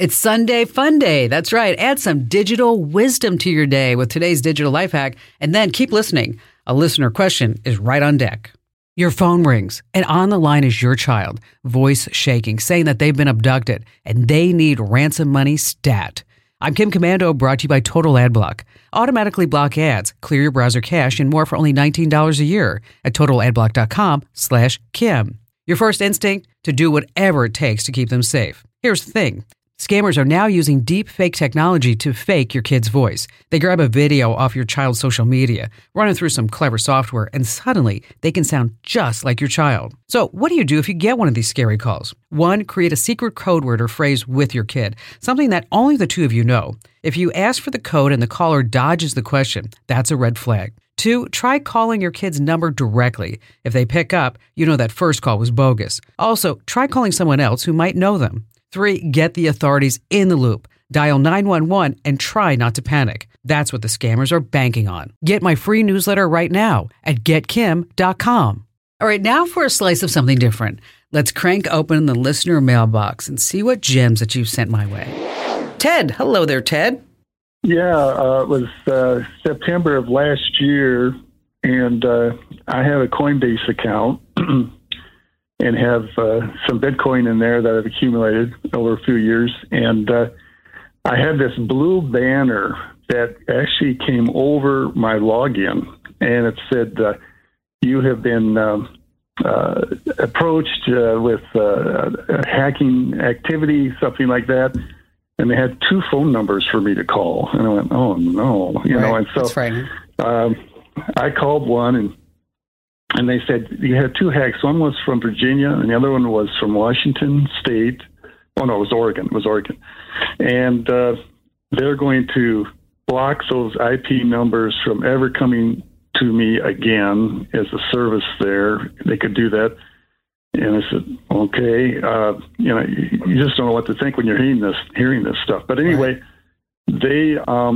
It's Sunday Fun Day. That's right. Add some digital wisdom to your day with today's digital life hack, and then keep listening. A listener question is right on deck. Your phone rings, and on the line is your child, voice shaking, saying that they've been abducted and they need ransom money stat. I'm Kim Commando, brought to you by Total Ad Block. Automatically block ads, clear your browser cache, and more for only $19 a year at totaladblock.com/Kim. Your first instinct? To do whatever it takes to keep them safe. Here's the thing. Scammers are now using deep fake technology to fake your kid's voice. They grab a video off your child's social media, run it through some clever software, and suddenly they can sound just like your child. So what do you do if you get one of these scary calls? 1, create a secret code word or phrase with your kid, something that only the two of you know. If you ask for the code and the caller dodges the question, that's a red flag. 2, try calling your kid's number directly. If they pick up, you know that first call was bogus. Also, try calling someone else who might know them. 3, get the authorities in the loop. Dial 911 and try not to panic. That's what the scammers are banking on. Get my free newsletter right now at getkim.com. All right, now for a slice of something different. Let's crank open the listener mailbox and see what gems that you've sent my way. Ted, hello there, Ted. Yeah, it was September of last year, and I have a Coinbase account. And have some Bitcoin in there that I've accumulated over a few years. And I had this blue banner that actually came over my login, and it said, you have been approached with hacking activity, something like that. And they had 2 phone numbers for me to call. And I went, oh, no. You know, and so I called one, and they said you had 2 hacks. One was from Virginia, and the other one was from Washington State. Oh, no, it was Oregon. And they're going to block those IP numbers from ever coming to me again as a service there. They could do that. And I said, okay. You know, you just don't know what to think when you're hearing this stuff. But anyway, they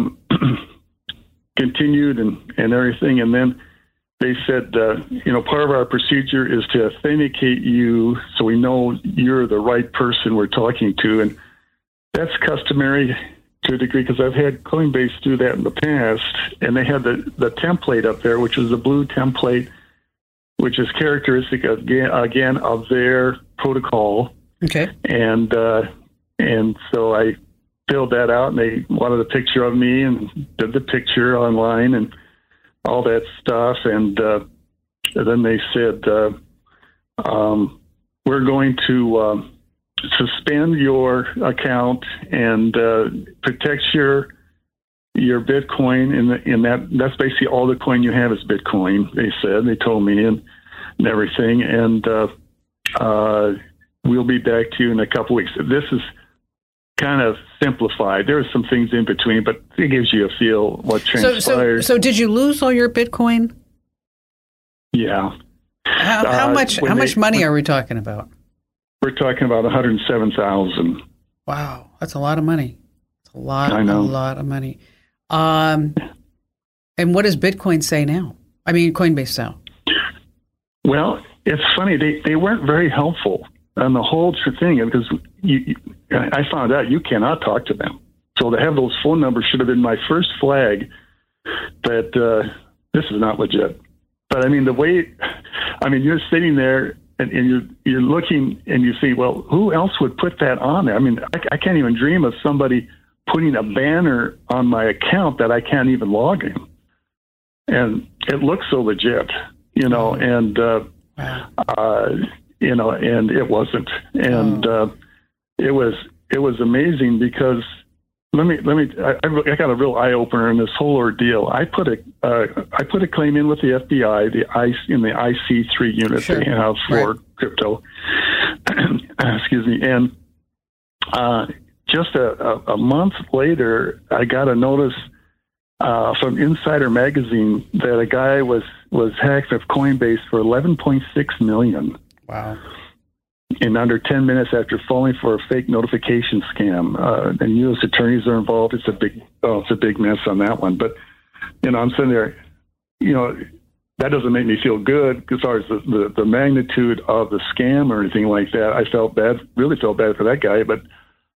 continued and everything, and then they said, you know, part of our procedure is to authenticate you so we know you're the right person we're talking to. And that's customary to a degree because I've had Coinbase do that in the past. And they had the template up there, which is a blue template, which is characteristic, again of their protocol. Okay. And so I filled that out, and they wanted a picture of me and did the picture online and all that stuff. And then they said, we're going to suspend your account and protect your Bitcoin. In that's basically all the coin you have is Bitcoin, they said. They told me and everything. And we'll be back to you in a couple weeks. This is kind of simplified. There are some things in between, but it gives you a feel what transpired. So did you lose all your Bitcoin? Yeah. How much money are we talking about? We're talking about $107,000. Wow, that's a lot of money. It's a lot of money. And what does Bitcoin say now? I mean, Coinbase now. Well, it's funny. They weren't very helpful on the whole thing because I found out you cannot talk to them. So to have those phone numbers should have been my first flag that this is not legit. But I mean, you're sitting there and you're looking and you see, well, who else would put that on there? I mean, I can't even dream of somebody putting a banner on my account that I can't even log in. And it looks so legit, you know, and, you know, and it wasn't. And it was amazing because I got a real eye opener in this whole ordeal. I put a claim in with the FBI, in the IC3 unit they have for crypto. Excuse me. And just a month later, I got a notice from Insider Magazine that a guy was hacked with Coinbase for $11.6 million. Wow. In under 10 minutes after falling for a fake notification scam. And U.S. attorneys are involved. It's a big mess on that one. But, you know, I'm sitting there, you know, that doesn't make me feel good as far as the magnitude of the scam or anything like that. I really felt bad for that guy. But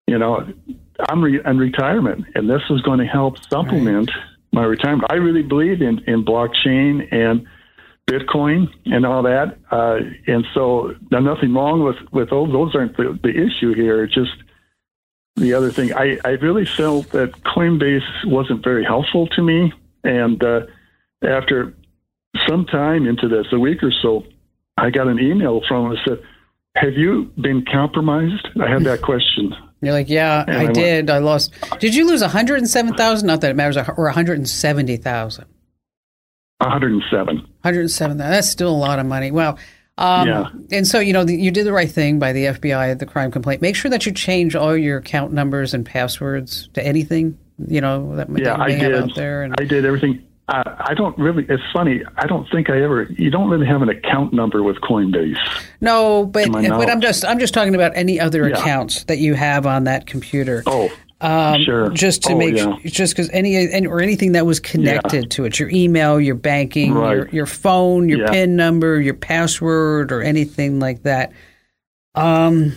I'm in retirement, and this is going to help supplement my retirement. I really believe in blockchain and Bitcoin and all that. And so there's nothing wrong with those. Those aren't the issue here. It's just the other thing. I really felt that Coinbase wasn't very helpful to me. And after some time into this, a week or so, I got an email from them that said, "Have you been compromised?" I had that question. You're like, yeah, I did. I lost. Did you lose 107,000? Not that it matters, or 170,000? 107. 107. That's still a lot of money. Wow. And so, you did the right thing by the FBI at the crime complaint. Make sure that you change all your account numbers and passwords to anything, that may have out there. And I did everything. I don't really, it's funny, I don't think you don't really have an account number with Coinbase. No, but I'm just talking about any other accounts that you have on that computer. Oh, sure. Just to just because anything that was connected to it, your email, your banking, your phone, your PIN number, your password, or anything like that. Wow,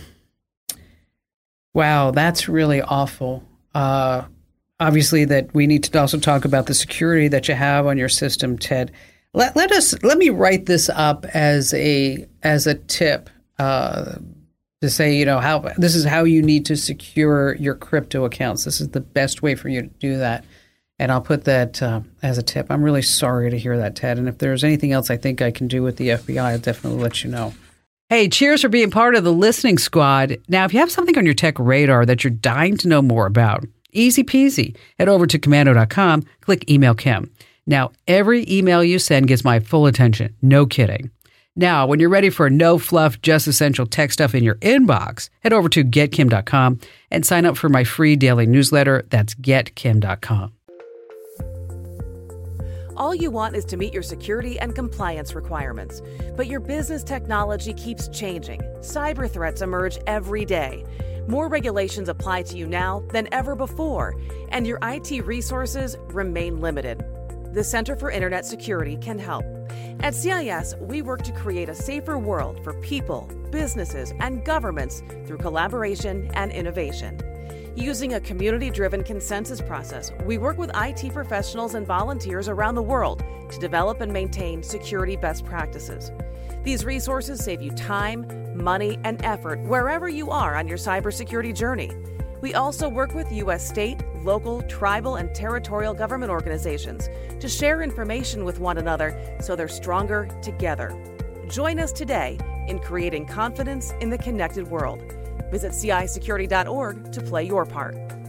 that's really awful. Obviously, that we need to also talk about the security that you have on your system, Ted. Let me write this up as a tip to say, how this is how you need to secure your crypto accounts. This is the best way for you to do that, and I'll put that as a tip. I'm really sorry to hear that, Ted. And if there's anything else I think I can do with the FBI, I'll definitely let you know. Hey, cheers for being part of the listening squad. Now, if you have something on your tech radar that you're dying to know more about, easy peasy. Head over to Komando.com, click Email Kim. Now, every email you send gets my full attention. No kidding. Now, when you're ready for no fluff, just essential tech stuff in your inbox, head over to GetKim.com and sign up for my free daily newsletter. That's GetKim.com. All you want is to meet your security and compliance requirements. But your business technology keeps changing. Cyber threats emerge every day. More regulations apply to you now than ever before, and your IT resources remain limited. The Center for Internet Security can help. At CIS, we work to create a safer world for people, businesses, and governments through collaboration and innovation. Using a community-driven consensus process, we work with IT professionals and volunteers around the world to develop and maintain security best practices. These resources save you time, money, and effort wherever you are on your cybersecurity journey. We also work with U.S. state, local, tribal, and territorial government organizations to share information with one another so they're stronger together. Join us today in creating confidence in the connected world. Visit CISecurity.org to play your part.